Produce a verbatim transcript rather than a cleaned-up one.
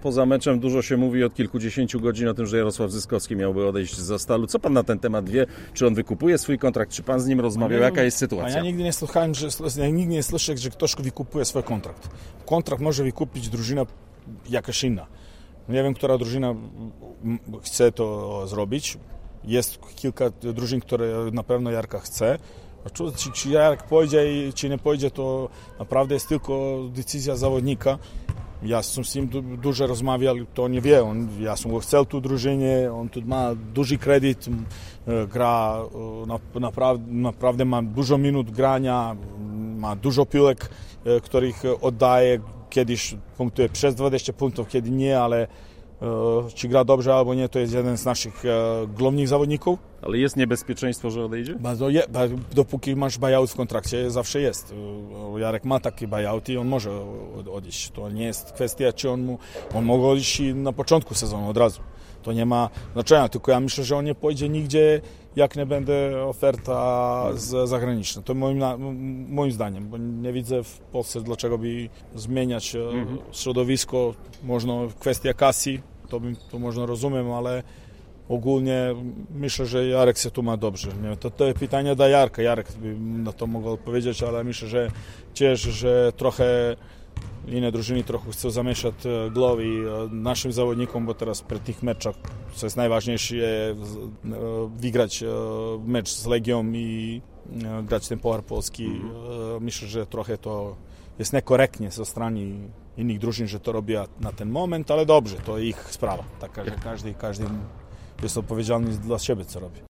poza meczem dużo się mówi od kilkudziesięciu godzin o tym, że Jarosław Zyskowski miałby odejść ze Stalu. Co pan na ten temat wie? Czy on wykupuje swój kontrakt? Czy pan z nim rozmawiał? Jaka jest sytuacja? A ja nigdy nie słuchałem, że, ja nigdy nie słyszę, że ktoś wykupuje swój kontrakt. Kontrakt może wykupić drużyna jakaś inna. Nie wiem, która drużyna chce to zrobić. Jest kilka drużyn, które na pewno Jarka chce. Czy, czy Jarek pójdzie, czy nie pójdzie, to naprawdę jest tylko decyzja zawodnika. Ja sam z nim du- dużo rozmawiał, to nie wie. On, ja sam go chcę tu drużynie, on tu ma duży kredyt, gra, na, naprawdę, naprawdę ma dużo minut grania, ma dużo piłek, których oddaje. Kiedyś punktuje przez dwadzieścia punktów, kiedy nie, ale czy gra dobrze albo nie, to jest jeden z naszych głównych zawodników. Ale jest niebezpieczeństwo, że odejdzie? Bardzo je, dopóki masz buyout w kontrakcie, zawsze jest. Jarek ma taki buyout i on może odejść. To nie jest kwestia, czy on, mu, on mógł odejść na początku sezonu od razu. To nie ma znaczenia, tylko ja myślę, że on nie pójdzie nigdzie, jak nie będzie oferta z zagraniczna. To moim, moim zdaniem, bo nie widzę w Polsce, dlaczego by zmieniać mhm. środowisko. Można, kwestia kasy, to, to można rozumiem, ale ogólnie myślę, że Jarek się tu ma dobrze. To, to jest pytanie do Jarka. Jarek by na to mógł odpowiedzieć, ale myślę, że cieszę, że trochę inne drużyny trochę chcą zamieszać głowy naszym zawodnikom, bo teraz przy tych meczach, co jest najważniejsze, wygrać mecz z Legią i grać ten Puchar Polski. Myślę, że trochę to jest niekorektnie ze strony innych drużyn, że to robią na ten moment, ale dobrze, to ich sprawa. Taka, że każdy, każdy jest odpowiedzialny dla siebie, co robi.